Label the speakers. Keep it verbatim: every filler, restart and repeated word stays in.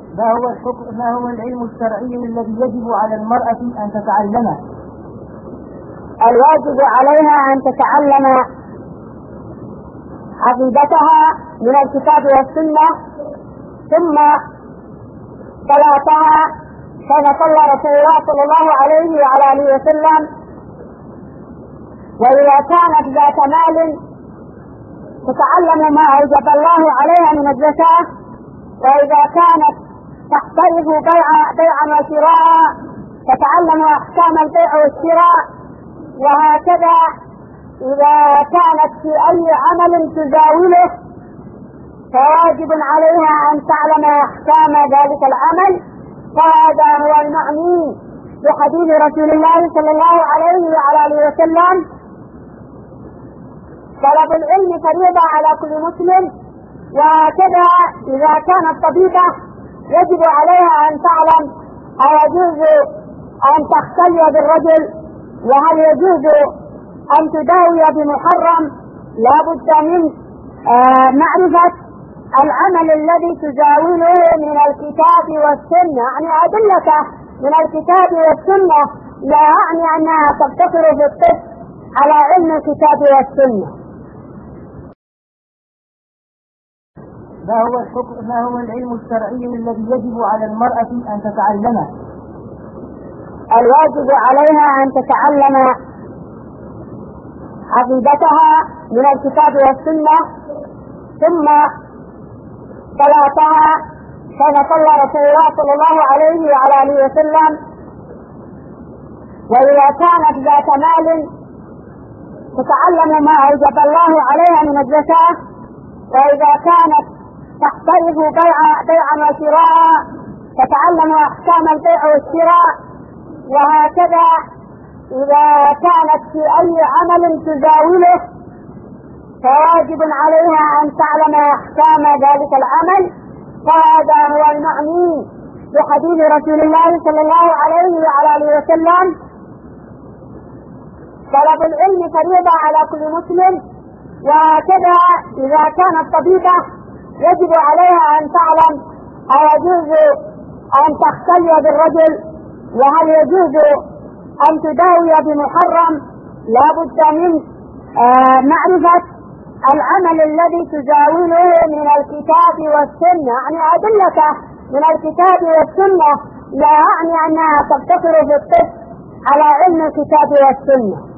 Speaker 1: ما هو الحكم ما هو العلم الشرعي الذي يجب على المرأة أن تتعلمه؟
Speaker 2: الواجب عليها أن تتعلم عقيدتها من الكتاب والسنة، ثم صلاتها كما صلى رسول الله صلى الله عليه وعلى آله وسلم. وإذا كانت ذات مال تتعلم ما أوجب الله عليها من الزكاة، وإذا كانت تحترف بيعا بيعا وشراء تتعلم أحكام البيع والشراء. وهكذا إذا كانت في أي عمل تزاوله فواجب عليها أن تعلم أحكام ذلك العمل، فهذا هو المعني بحديث رسول الله صلى الله عليه وعلى آله وسلم: طلب العلم فريضة على كل مسلم. وهكذا إذا كانت طبيبة يجب عليها أن تعلم أيجوز أن تختلي بالرجل، وهل يجوز أن تداوي بمحرم. لا بد من آه معرفة العمل الذي تزاوله من الكتاب والسنة، يعني أدلة من الكتاب والسنة، لا يعني أنها تقتصر في الطب على علم الكتاب والسنة.
Speaker 1: ما هو الحكم ما هو العلم الشرعي الذي يجب على المرأة أن تتعلمه؟
Speaker 2: الواجب عليها أن تتعلم عقيدتها من الكتاب والسنة، ثم صلاتها كما صلى رسول الله صلى الله عليه وعلى آله وسلم. وإذا كانت ذات مال تتعلم ما أوجب الله عليها من الزكاة، وإذا كانت تحترف بيعا بيعا وشراء تتعلم أحكام البيع والشراء. وهكذا إذا كانت في أي عمل تزاوله فواجب عليها أن تعلم أحكام ذلك العمل، فهذا هو المعني بحديث رسول الله صلى الله عليه وعلى آله وسلم: طلب العلم فريضة على كل مسلم. وهكذا إذا كانت طبيبة يجب عليها أن تعلم أيجوز أن تختلي بالرجل، وهل يجوز أن تداوي بمحرم. لا بد من آه معرفة العمل الذي تزاوله من الكتاب والسنة، يعني أدلة من الكتاب والسنة، لا يعني أنها تقتصر في الطب على علم الكتاب والسنة.